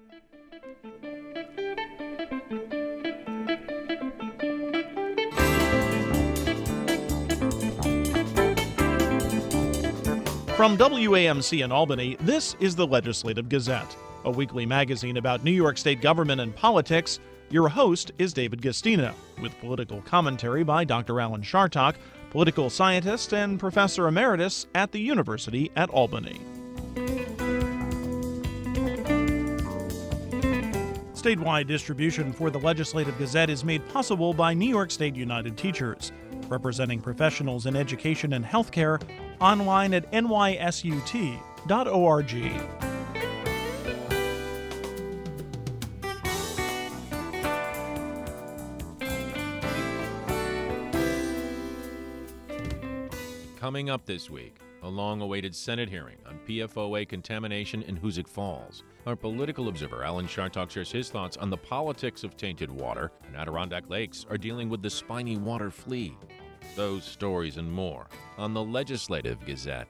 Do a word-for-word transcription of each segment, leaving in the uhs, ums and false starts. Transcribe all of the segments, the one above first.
From W A M C in Albany, this is the Legislative Gazette, a weekly magazine about New York State government and politics. Your host is David Gastino, with political commentary by Doctor Alan Chartock, political scientist and professor emeritus at the University at Albany. Statewide distribution for the Legislative Gazette is made possible by New York State United Teachers, representing professionals in education and healthcare, online at N Y S U T dot org. Coming up this week, a long-awaited Senate hearing on P F O A contamination in Hoosick Falls. Our political observer, Alan Chartock, shares his thoughts on the politics of tainted water, and Adirondack Lakes are dealing with the spiny water flea. Those stories and more on the Legislative Gazette.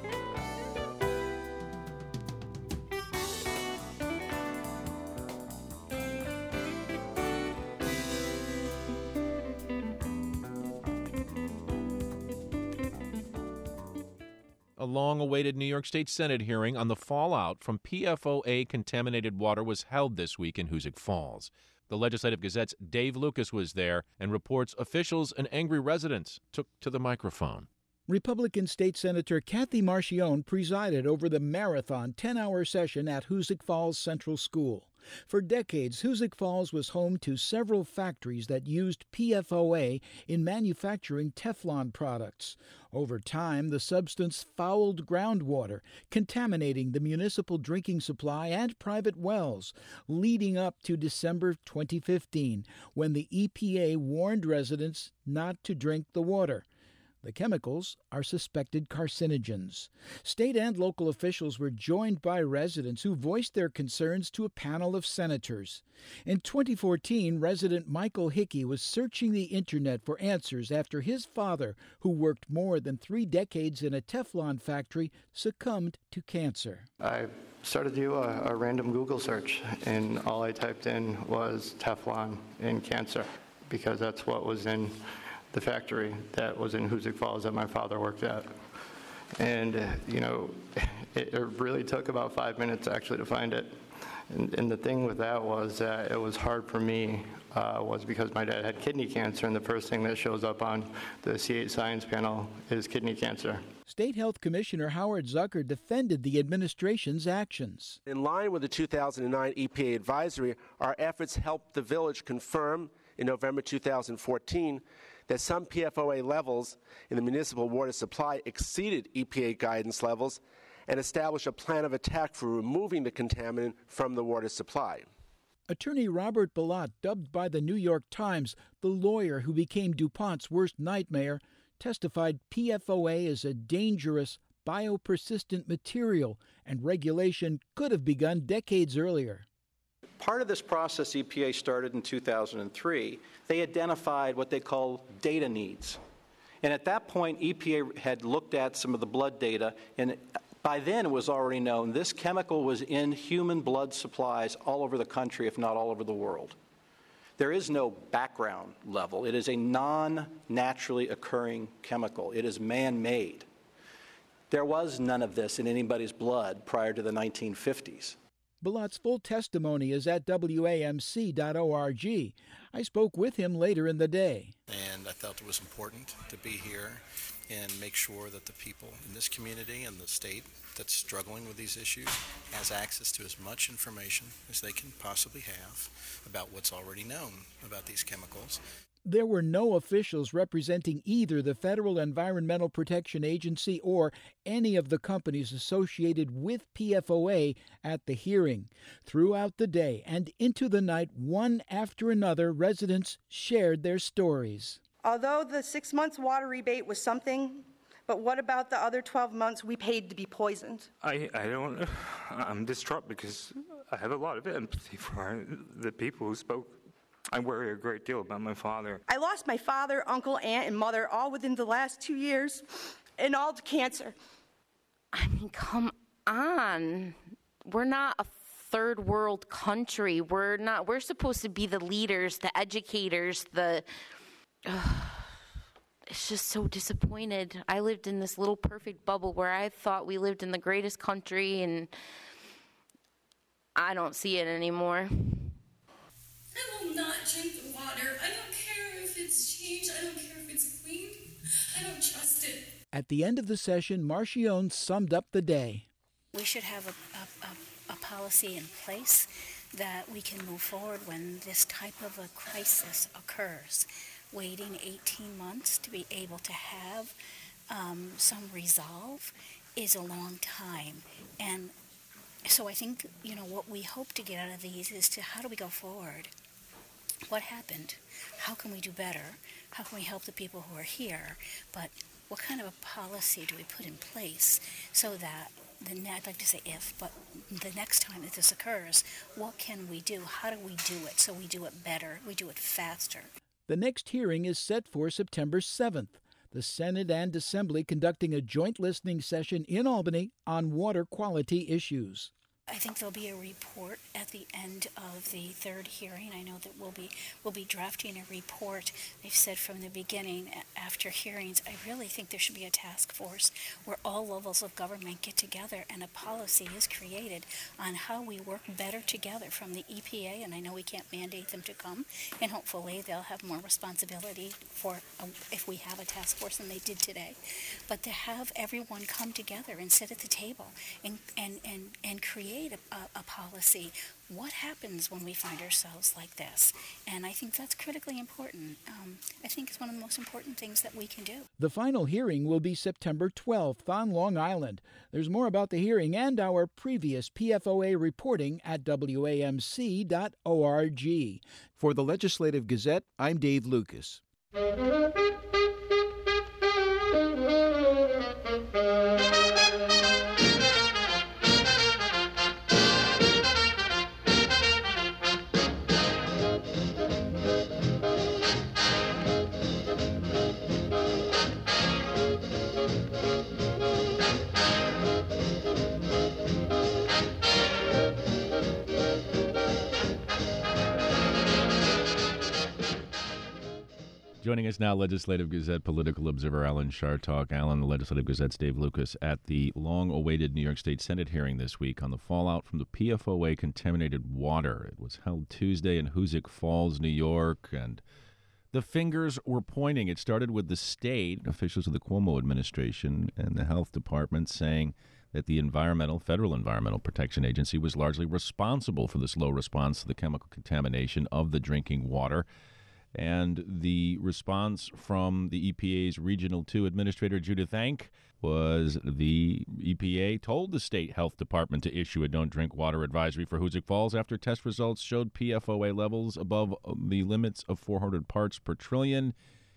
A long-awaited New York State Senate hearing on the fallout from P F O A contaminated water was held this week in Hoosick Falls. The Legislative Gazette's Dave Lucas was there and reports officials and angry residents took to the microphone. Republican State Senator Kathy Marchione presided over the marathon ten-hour session at Hoosick Falls Central School. For decades, Hoosick Falls was home to several factories that used P F O A in manufacturing Teflon products. Over time, the substance fouled groundwater, contaminating the municipal drinking supply and private wells, leading up to December twenty fifteen, when the E P A warned residents not to drink the water. The chemicals are suspected carcinogens. State and local officials were joined by residents who voiced their concerns to a panel of senators. In twenty fourteen, resident Michael Hickey was searching the internet for answers after his father, who worked more than three decades in a Teflon factory, succumbed to cancer. I started to do a, a random Google search, and all I typed in was Teflon and cancer, because that's what was in the factory that was in Hoosick Falls that my father worked at. And, uh, you know, it, it really took about five minutes actually to find it. And, and the thing with that was that it was hard for me, uh, was because my dad had kidney cancer, and the first thing that shows up on the C eight Science panel is kidney cancer. State Health Commissioner Howard Zucker defended the administration's actions. In line with the two thousand nine E P A advisory, our efforts helped the village confirm in November two thousand fourteen that some P F O A levels in the municipal water supply exceeded E P A guidance levels, and establish a plan of attack for removing the contaminant from the water supply. Attorney Robert Bilott, dubbed by the New York Times the lawyer who became DuPont's worst nightmare, testified P F O A is a dangerous, biopersistent material, and regulation could have begun decades earlier. Part of this process E P A started in two thousand three. They identified what they call data needs. And at that point, E P A had looked at some of the blood data, and by then it was already known this chemical was in human blood supplies all over the country, if not all over the world. There is no background level. It is a non-naturally occurring chemical. It is man-made. There was none of this in anybody's blood prior to the nineteen fifties. Bilott's full testimony is at W A M C dot org. I spoke with him later in the day. And I felt it was important to be here and make sure that the people in this community and the state that's struggling with these issues has access to as much information as they can possibly have about what's already known about these chemicals. There were no officials representing either the Federal Environmental Protection Agency or any of the companies associated with P F O A at the hearing. Throughout the day and into the night, one after another, residents shared their stories. Although the six months water rebate was something, but what about the other twelve months we paid to be poisoned? I, I don't, I'm distraught because I have a lot of empathy for the people who spoke. I worry a great deal about my father. I lost my father, uncle, aunt, and mother all within the last two years, and all to cancer. I mean, come on. We're not a third world country. We're not, we're supposed to be the leaders, the educators, the, uh, it's just so disappointed. I lived in this little perfect bubble where I thought we lived in the greatest country, and I don't see it anymore. I will not drink the water. I don't care if it's changed. I don't care if it's clean. I don't trust it. At the end of the session, Marchione summed up the day. We should have a, a, a, a policy in place that we can move forward when this type of a crisis occurs. Waiting eighteen months to be able to have um, some resolve is a long time. And so I think, you know, what we hope to get out of these is to how do we go forward? What happened? How can we do better? How can we help the people who are here? But what kind of a policy do we put in place so that, the ne- I'd like to say if, but the next time that this occurs, what can we do? How do we do it so we do it better, we do it faster? The next hearing is set for September seventh. The Senate and Assembly conducting a joint listening session in Albany on water quality issues. I think there'll be a report at the end of the third hearing. I know that we'll be we'll be drafting a report. They've said from the beginning, after hearings, I really think there should be a task force where all levels of government get together and a policy is created on how we work better together from the E P A, and I know we can't mandate them to come, and hopefully they'll have more responsibility for uh, if we have a task force than they did today. But to have everyone come together and sit at the table and, and, and, and create A, a policy. What happens when we find ourselves like this? And I think that's critically important. Um, I think it's one of the most important things that we can do. The final hearing will be September twelfth on Long Island. There's more about the hearing and our previous P F O A reporting at W A M C dot org. For the Legislative Gazette, I'm Dave Lucas. Joining us now, Legislative Gazette political observer Alan Chartock. Alan, the Legislative Gazette's Dave Lucas at the long-awaited New York State Senate hearing this week on the fallout from the P F O A contaminated water. It was held Tuesday in Hoosick Falls, New York, and the fingers were pointing. It started with the state, officials of the Cuomo administration and the health department saying that the environmental, federal Environmental Protection Agency was largely responsible for the slow response to the chemical contamination of the drinking water. And the response from the E P A's Regional two Administrator Judith Enck was the E P A told the state health department to issue a don't drink water advisory for Hoosick Falls after test results showed P F O A levels above the limits of four hundred parts per trillion.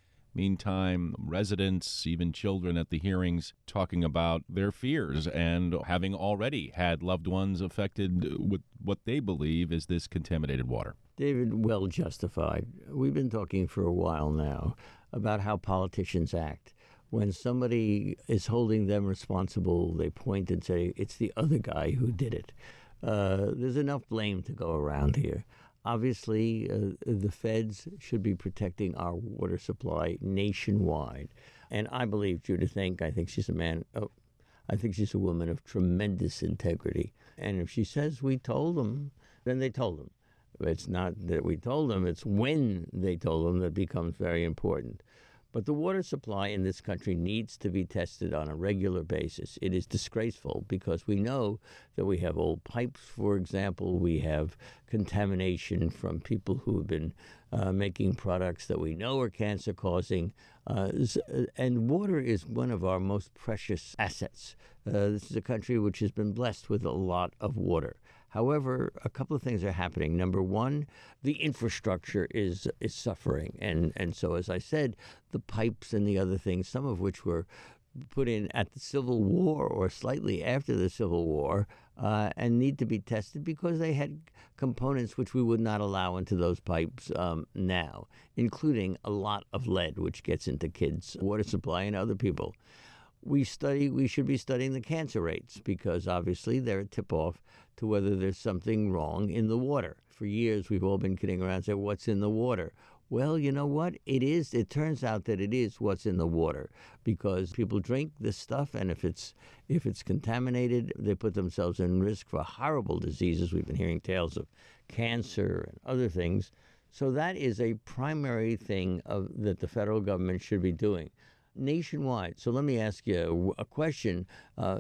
Meantime, residents, even children at the hearings, talking about their fears and having already had loved ones affected with what they believe is this contaminated water. David, well justified. We've been talking for a while now about how politicians act. When somebody is holding them responsible, they point and say, it's the other guy who did it. Uh, there's enough blame to go around here. Obviously, uh, the feds should be protecting our water supply nationwide. And I believe Judith Enck, I think she's a man, oh, I think she's a woman of tremendous integrity. And if she says we told them, then they told them. It's not that we told them, it's when they told them that becomes very important. But the water supply in this country needs to be tested on a regular basis. It is disgraceful because we know that we have old pipes, for example. We have contamination from people who have been uh, making products that we know are cancer-causing. Uh, and water is one of our most precious assets. Uh, this is a country which has been blessed with a lot of water. However, a couple of things are happening. Number one, the infrastructure is is suffering. And, and so, as I said, the pipes and the other things, some of which were put in at the Civil War or slightly after the Civil War, uh, and need to be tested because they had components which we would not allow into those pipes um, now, including a lot of lead, which gets into kids' water supply and other people. we study, we should be studying the cancer rates because obviously they're a tip-off to whether there's something wrong in the water. For years, we've all been kidding around and saying, what's in the water? Well, you know what? It is. It turns out that it is what's in the water because people drink this stuff, and if it's if it's contaminated, they put themselves in risk for horrible diseases. We've been hearing tales of cancer and other things. So that is a primary thing of, that the federal government should be doing nationwide. So let me ask you a question. Uh,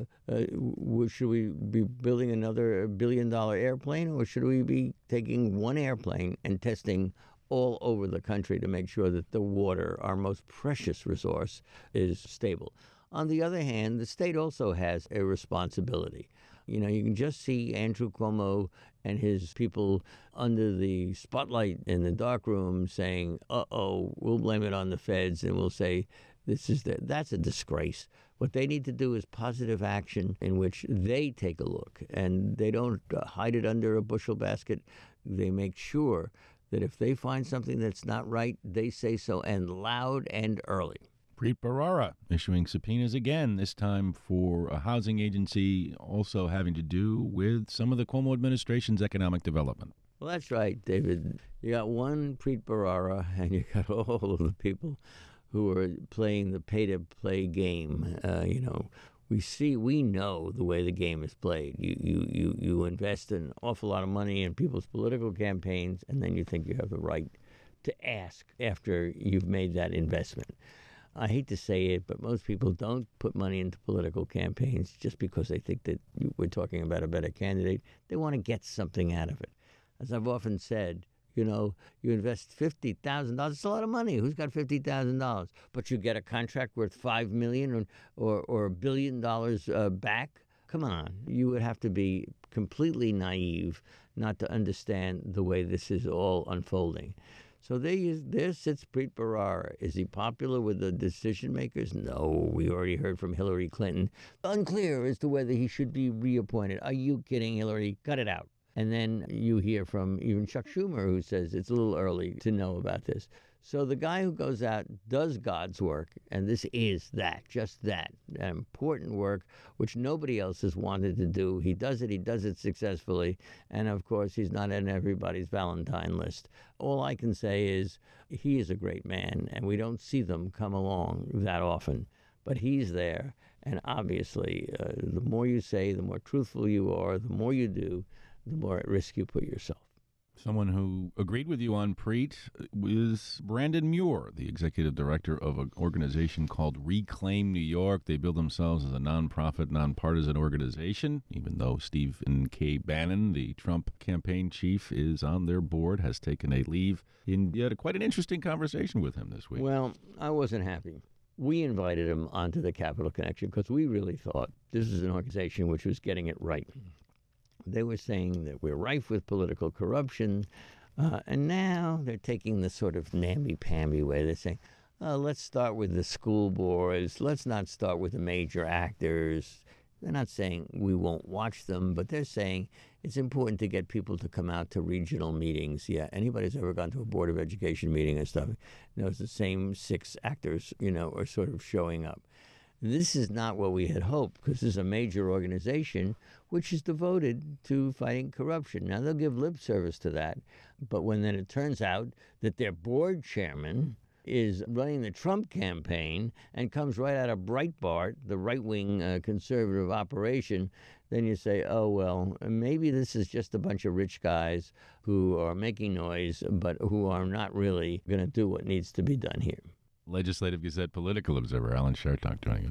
uh, should we be building another billion-dollar airplane, or should we be taking one airplane and testing all over the country to make sure that the water, our most precious resource, is stable? On the other hand, the state also has a responsibility. You know, you can just see Andrew Cuomo and his people under the spotlight in the dark room saying, uh-oh, we'll blame it on the feds, and we'll say, this is the, that's a disgrace. What they need to do is positive action in which they take a look, and they don't uh, hide it under a bushel basket. They make sure that if they find something that's not right, they say so, and loud and early. Preet Bharara issuing subpoenas again, this time for a housing agency also having to do with some of the Cuomo administration's economic development. Well, that's right, David. You got one Preet Bharara, and you got all of the people who are playing the pay-to-play game. Uh, you know, we see, we know the way the game is played. You, you, you, you invest an awful lot of money in people's political campaigns, and then you think you have the right to ask after you've made that investment. I hate to say it, but most people don't put money into political campaigns just because they think that we're talking about a better candidate. They want to get something out of it. As I've often said, you know, you invest fifty thousand dollars. It's a lot of money. Who's got fifty thousand dollars? But you get a contract worth five million dollars or, or, or a billion dollars uh, back? Come on. You would have to be completely naive not to understand the way this is all unfolding. So there, is, there sits Preet Bharara. Is he popular with the decision makers? No. We already heard from Hillary Clinton. Unclear as to whether he should be reappointed. Are you kidding, Hillary? Cut it out. And then you hear from even Chuck Schumer, who says it's a little early to know about this. So the guy who goes out does God's work, and this is that, just that, that important work, which nobody else has wanted to do. He does it, he does it successfully, and of course he's not on everybody's Valentine list. All I can say is he is a great man, and we don't see them come along that often, but he's there, and obviously uh, the more you say, the more truthful you are, the more you do, the more at risk you put yourself. Someone who agreed with you on Preet was Brandon Muir, the executive director of an organization called Reclaim New York. They bill themselves as a nonprofit, nonpartisan organization, even though Stephen K. Bannon, the Trump campaign chief, is on their board, has taken a leave. And you had a, quite an interesting conversation with him this week. Well, I wasn't happy. We invited him onto the Capital Connection because we really thought this is an organization which was getting it right. They were saying that we're rife with political corruption, uh, and now they're taking the sort of namby-pamby way. They're saying, oh, let's start with the school boards. Let's not start with the major actors. They're not saying we won't watch them, but they're saying it's important to get people to come out to regional meetings. Yeah, anybody who's ever gone to a Board of Education meeting and stuff knows the same six actors, you know, are sort of showing up. This is not what we had hoped, because this is a major organization which is devoted to fighting corruption. Now, they'll give lip service to that, but when then it turns out that their board chairman is running the Trump campaign and comes right out of Breitbart, the right-wing uh, conservative operation, then you say, oh, well, maybe this is just a bunch of rich guys who are making noise, but who are not really going to do what needs to be done here. Legislative Gazette political observer Alan Chartock joining us.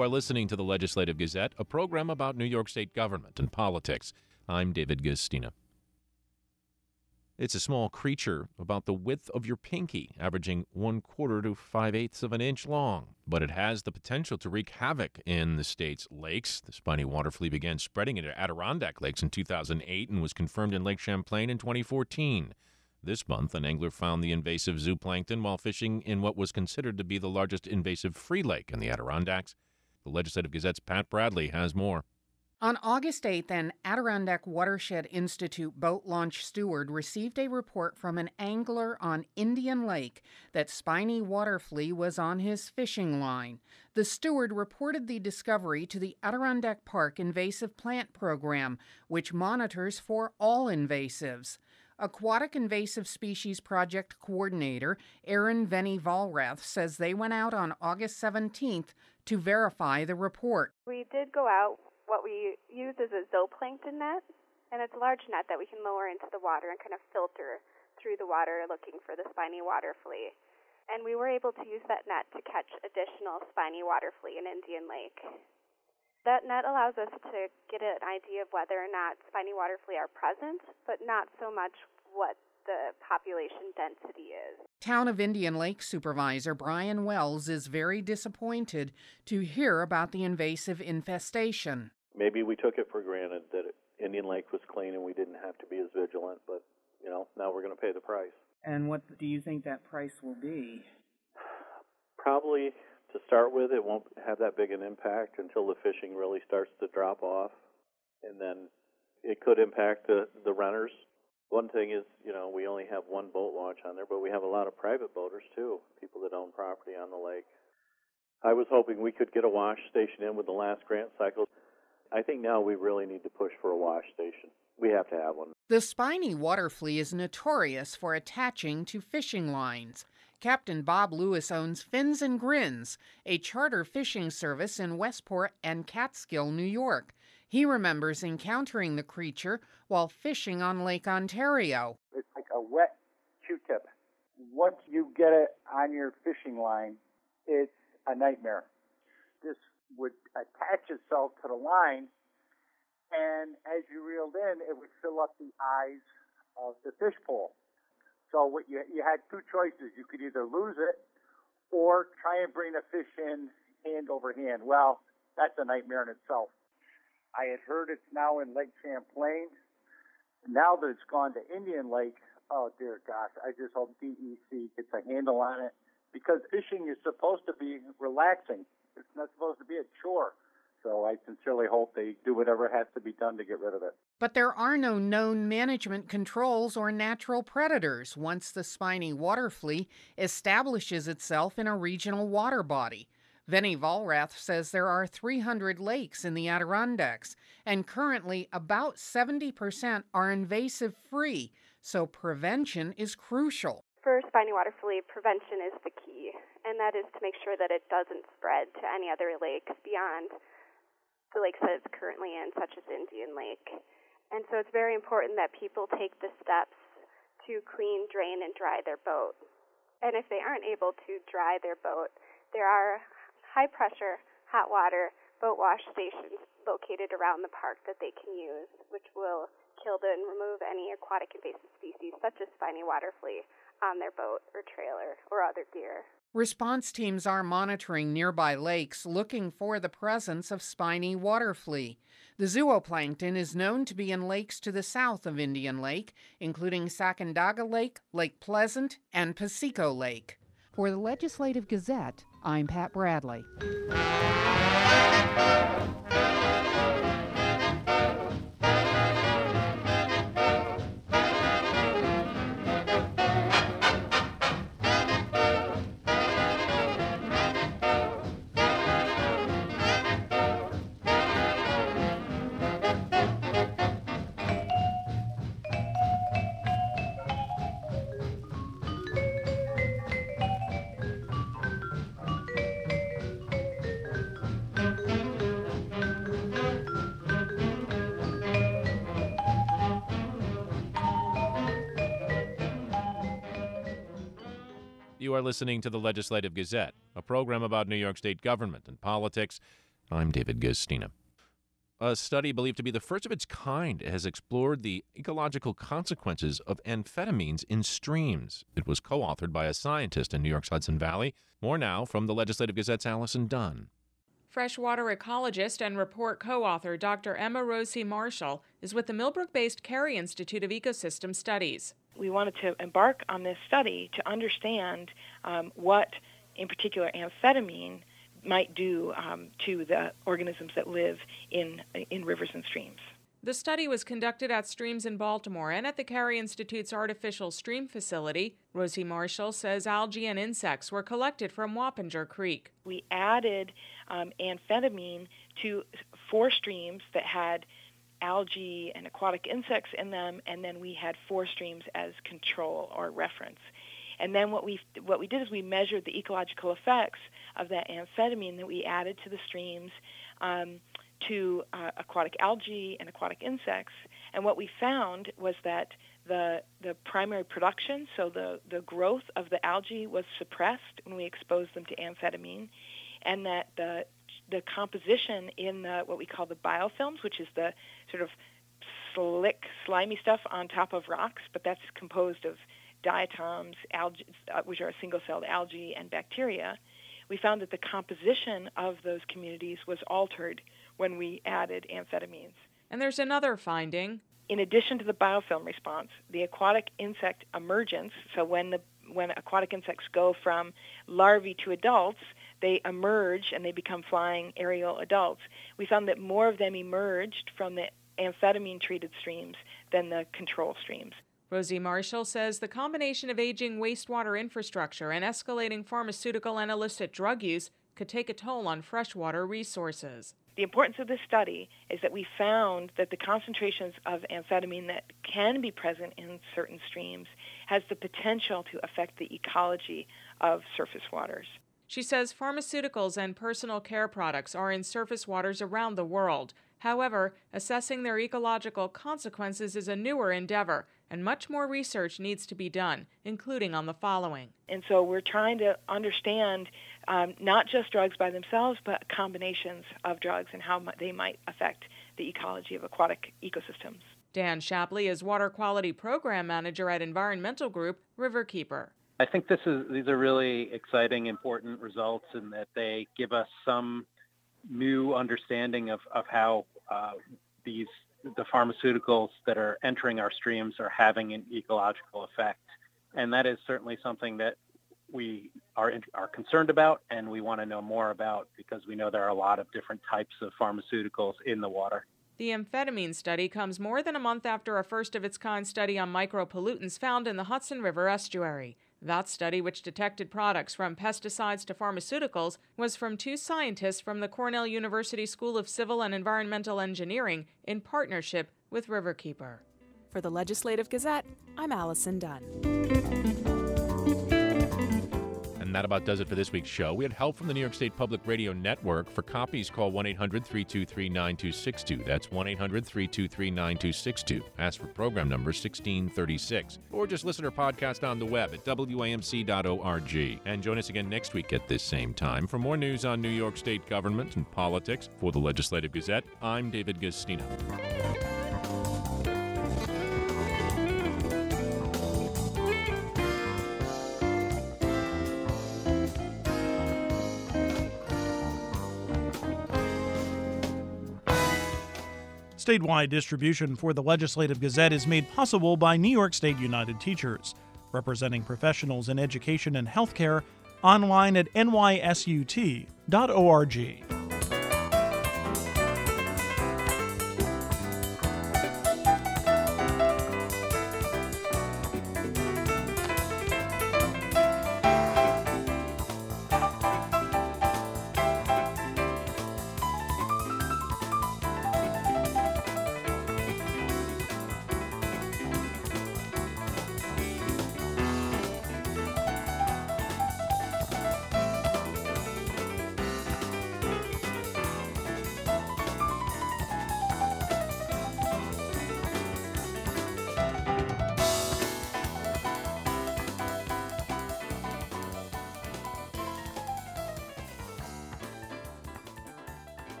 You are listening to the Legislative Gazette, a program about New York State government and politics. I'm David Gastina. It's a small creature about the width of your pinky, averaging one quarter to five-eighths of an inch long. But it has the potential to wreak havoc in the state's lakes. The spiny water flea began spreading into Adirondack lakes in two thousand eight and was confirmed in Lake Champlain in twenty fourteen. This month, an angler found the invasive zooplankton while fishing in what was considered to be the largest invasive free lake in the Adirondacks. The Legislative Gazette's Pat Bradley has more. On August eighth, an Adirondack Watershed Institute boat launch steward received a report from an angler on Indian Lake that spiny water flea was on his fishing line. The steward reported the discovery to the Adirondack Park Invasive Plant Program, which monitors for all invasives. Aquatic Invasive Species Project Coordinator Erin Venny Valrath says they went out on August seventeenth to verify the report. We did go out. What we use is a zooplankton net, and it's a large net that we can lower into the water and kind of filter through the water looking for the spiny water flea. And we were able to use that net to catch additional spiny water flea in Indian Lake. That net allows us to get an idea of whether or not spiny water flea are present, but not so much what the population density is. Town of Indian Lake Supervisor Brian Wells is very disappointed to hear about the invasive infestation. Maybe we took it for granted that Indian Lake was clean and we didn't have to be as vigilant, but, you know, now we're going to pay the price. And what do you think that price will be? Probably, to start with, it won't have that big an impact until the fishing really starts to drop off, and then it could impact the, the renters. One thing is, you know, we only have one boat launch on there, but we have a lot of private boaters, too, people that own property on the lake. I was hoping we could get a wash station in with the last grant cycle. I think now we really need to push for a wash station. We have to have one. The spiny water flea is notorious for attaching to fishing lines. Captain Bob Lewis owns Fins and Grins, a charter fishing service in Westport and Catskill, New York. He remembers encountering the creature while fishing on Lake Ontario. It's like a wet Q-tip. Once you get it on your fishing line, it's a nightmare. This would attach itself to the line, and as you reeled in, it would fill up the eyes of the fish pole. So what you you had two choices. You could either lose it or try and bring the fish in hand over hand. Well, that's a nightmare in itself. I had heard it's now in Lake Champlain. Now that it's gone to Indian Lake, oh dear gosh, I just hope D E C gets a handle on it, because fishing is supposed to be relaxing. It's not supposed to be a chore. So I sincerely hope they do whatever has to be done to get rid of it. But there are no known management controls or natural predators once the spiny water flea establishes itself in a regional water body. Venny Valrath says there are three hundred lakes in the Adirondacks, and currently about seventy percent are invasive free, so prevention is crucial. For spiny water flea, prevention is the key, and that is to make sure that it doesn't spread to any other lakes beyond the lakes that it's currently in, such as Indian Lake. And so it's very important that people take the steps to clean, drain, and dry their boat. And if they aren't able to dry their boat, there are high-pressure, hot water boat wash stations located around the park that they can use, which will kill and remove any aquatic invasive species, such as spiny water flea, on their boat or trailer or other gear. Response teams are monitoring nearby lakes looking for the presence of spiny water flea. The zooplankton is known to be in lakes to the south of Indian Lake, including Sacandaga Lake, Lake Pleasant, and Piseco Lake. For the Legislative Gazette, I'm Pat Bradley. You are listening to the Legislative Gazette, a program about New York State government and politics. I'm David Guistina. A study believed to be the first of its kind has explored the ecological consequences of amphetamines in streams. It was co-authored by a scientist in New York's Hudson Valley. More now from the Legislative Gazette's Allison Dunn. Freshwater ecologist and report co-author Doctor Emma Rosie Marshall is with the Millbrook-based Carey Institute of Ecosystem Studies. We wanted to embark on this study to understand um, what, in particular, amphetamine might do um, to the organisms that live in in rivers and streams. The study was conducted at streams in Baltimore and at the Carey Institute's artificial stream facility. Rosie Marshall says algae and insects were collected from Wappinger Creek. We added um, amphetamine to four streams that had algae and aquatic insects in them, and then we had four streams as control or reference. And then what we what we did is we measured the ecological effects of that amphetamine that we added to the streams um, to uh, aquatic algae and aquatic insects. And what we found was that the the primary production, so the, the growth of the algae, was suppressed when we exposed them to amphetamine, and that the the composition in the what we call the biofilms, which is the sort of slick, slimy stuff on top of rocks, but that's composed of diatoms, algae, which are single-celled algae, and bacteria, we found that the composition of those communities was altered when we added amphetamines. And there's another finding. In addition to the biofilm response, the aquatic insect emergence, so when the when aquatic insects go from larvae to adults, they emerge and they become flying aerial adults. We found that more of them emerged from the amphetamine-treated streams than the control streams. Rosie Marshall says the combination of aging wastewater infrastructure and escalating pharmaceutical and illicit drug use could take a toll on freshwater resources. The importance of this study is that we found that the concentrations of amphetamine that can be present in certain streams has the potential to affect the ecology of surface waters. She says pharmaceuticals and personal care products are in surface waters around the world. However, assessing their ecological consequences is a newer endeavor, and much more research needs to be done, including on the following. And so we're trying to understand um, not just drugs by themselves, but combinations of drugs and how they might affect the ecology of aquatic ecosystems. Dan Shapley is Water Quality Program Manager at environmental group Riverkeeper. I think this is these are really exciting, important results in that they give us some new understanding of, of how uh, these the pharmaceuticals that are entering our streams are having an ecological effect. And that is certainly something that we are are concerned about and we want to know more about because we know there are a lot of different types of pharmaceuticals in the water. The amphetamine study comes more than a month after a first-of-its-kind study on micropollutants found in the Hudson River estuary. That study, which detected products from pesticides to pharmaceuticals, was from two scientists from the Cornell University School of Civil and Environmental Engineering in partnership with Riverkeeper. For the Legislative Gazette, I'm Allison Dunn. And that about does it for this week's show. We had help from the New York State Public Radio Network. For copies, call one eight hundred three two three nine two six two. That's one eight hundred three two three nine two six two. Ask for program number sixteen thirty-six. Or just listen to our podcast on the web at W A M C dot org. And join us again next week at this same time for more news on New York State government and politics. For the Legislative Gazette, I'm David Guistina. Statewide distribution for the Legislative Gazette is made possible by New York State United Teachers, representing professionals in education and healthcare, online at N Y S U T dot org.